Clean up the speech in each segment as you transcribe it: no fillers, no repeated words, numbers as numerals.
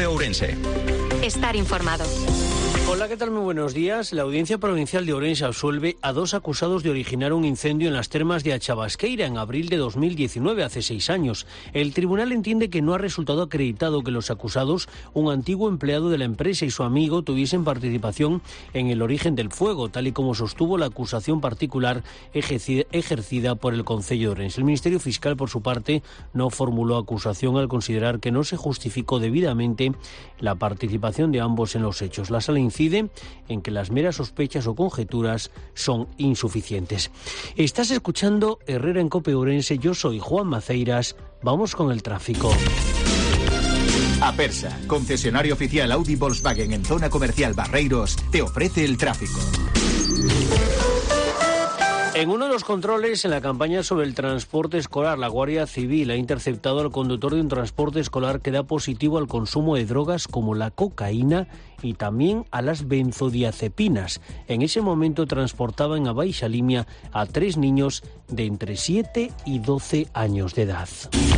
COPE Ourense. Estar informado. Hola, ¿qué tal? Muy buenos días. La Audiencia Provincial de Ourense absuelve a 2 acusados de originar un incendio en las termas de Achabasqueira en abril de 2019, hace 6 años. El tribunal entiende que no ha resultado acreditado que los acusados, un antiguo empleado de la empresa y su amigo, tuviesen participación en el origen del fuego, tal y como sostuvo la acusación particular ejercida por el Concello de Ourense. El Ministerio Fiscal, por su parte, no formuló acusación al considerar que no se justificó debidamente la participación de ambos en los hechos. La Sala incide en que las meras sospechas o conjeturas son insuficientes. Estás escuchando Herrera en COPE Ourense. Yo soy Juan Maceiras. Vamos con el tráfico. Apersa, concesionario oficial Audi Volkswagen en zona comercial Barreiros, te ofrece el tráfico. En uno de los controles en la campaña sobre el transporte escolar, la Guardia Civil ha interceptado al conductor de un transporte escolar que da positivo al consumo de drogas como la cocaína y también a las benzodiazepinas. En ese momento transportaban a Baixa Limia a 3 niños de entre 7 y 12 años de edad.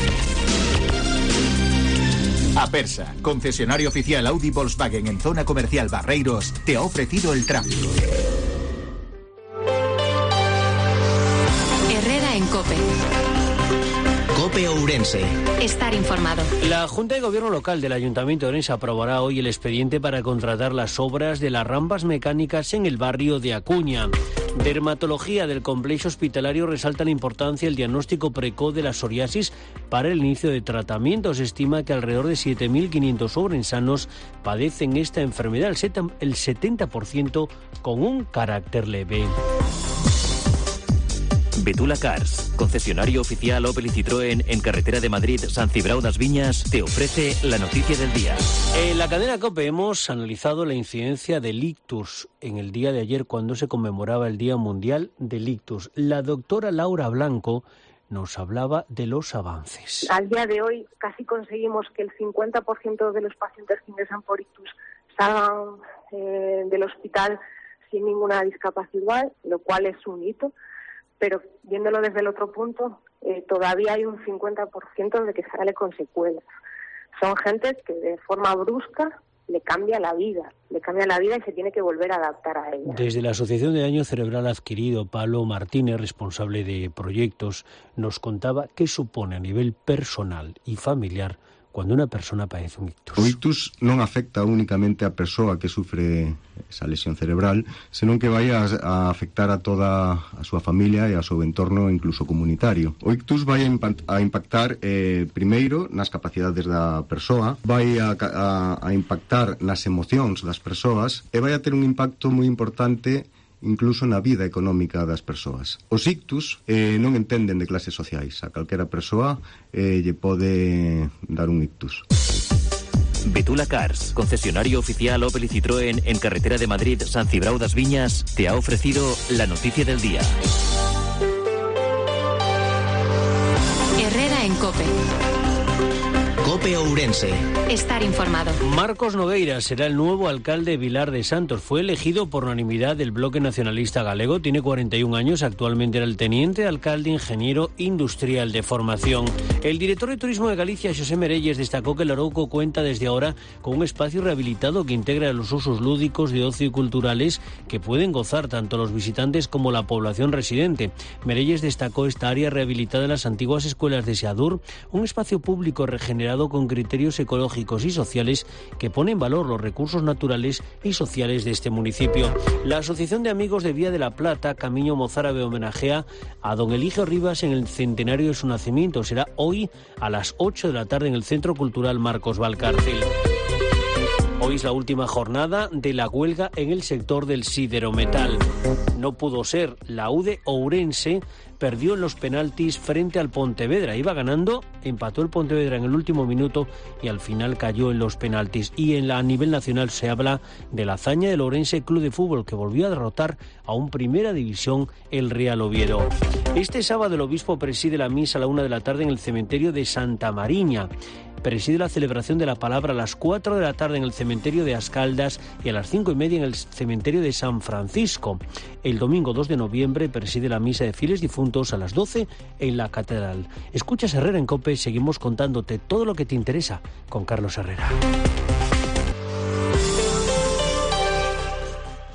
Apersa, concesionario oficial Audi Volkswagen en zona comercial Barreiros, te ha ofrecido el tráfico. En COPE. COPE Ourense. Estar informado. La Junta de Gobierno Local del Ayuntamiento de Ourense aprobará hoy el expediente para contratar las obras de las rampas mecánicas en el barrio de Acuña. Dermatología del complejo hospitalario resalta la importancia del diagnóstico precoz de la psoriasis para el inicio de tratamiento. Se estima que alrededor de 7.500 ourensanos padecen esta enfermedad, el 70% con un carácter leve. Betula Cars, concesionario oficial Opel y Citroën en carretera de Madrid, San Cibrao das Viñas, te ofrece la noticia del día. En la cadena COPE hemos analizado la incidencia del ictus en el día de ayer cuando se conmemoraba el Día Mundial del Ictus. La doctora Laura Blanco nos hablaba de los avances. Al día de hoy casi conseguimos que el 50% de los pacientes que ingresan por ictus salgan del hospital sin ninguna discapacidad, lo cual es un hito. Pero viéndolo desde el otro punto, todavía hay un 50% de que sale con secuelas. Son gente que de forma brusca le cambia la vida y se tiene que volver a adaptar a ella. Desde la Asociación de Daño Cerebral Adquirido, Pablo Martínez, responsable de proyectos, nos contaba qué supone a nivel personal y familiar cuando unha persona padece un ictus. O ictus non afecta únicamente a persoa que sufre esa lesión cerebral, senón que vai a afectar a toda a súa familia e ao seu entorno incluso comunitario. O ictus vai a impactar primeiro nas capacidades da persoa, vai a impactar nas emocións das persoas e vai a ter un impacto moi importante incluso na vida económica das persoas. Os ictus non entenden de clases sociais. A calquera persoa lle pode dar un ictus. Betula Cars, concesionario oficial Opel y Citroën en carretera de Madrid, San Cibrao das Viñas, te ha ofrecido la noticia del día. Herrera en COPE. COPE Ourense. Estar informado. Marcos Nogueira será el nuevo alcalde de Vilar de Santos. Fue elegido por unanimidad del Bloque Nacionalista Galego. Tiene 41 años. Actualmente era el teniente de alcalde, ingeniero industrial de formación. El director de Turismo de Galicia, Xosé Merelles, destacó que el Arouco cuenta desde ahora con un espacio rehabilitado que integra los usos lúdicos de ocio y culturales que pueden gozar tanto los visitantes como la población residente. Merelles destacó esta área rehabilitada en las antiguas escuelas de Seadur, un espacio público regenerado con criterios ecológicos y sociales que pone en valor los recursos naturales y sociales de este municipio. La Asociación de Amigos de Vía de la Plata, Camiño Mozárabe, homenajea a don Eligio Rivas en el centenario de su nacimiento. Será hoy a las 8 de la tarde en el Centro Cultural Marcos Valcárcel. Hoy es la última jornada de la huelga en el sector del siderometal. No pudo ser. La UDE Ourense perdió en los penaltis frente al Pontevedra. Iba ganando, empató el Pontevedra en el último minuto y al final cayó en los penaltis. Y a nivel nacional se habla de la hazaña del Ourense Club de Fútbol, que volvió a derrotar a un Primera División, el Real Oviedo. Este sábado el obispo preside la misa a la 1 de la tarde en el cementerio de Santa Mariña. Preside la celebración de la palabra a las 4 de la tarde en el cementerio de Ascaldas y a las 5:30 en el cementerio de San Francisco. El domingo 2 de noviembre preside la misa de fieles difuntos a las 12 en la catedral. Escuchas Herrera en COPE, seguimos contándote todo lo que te interesa con Carlos Herrera.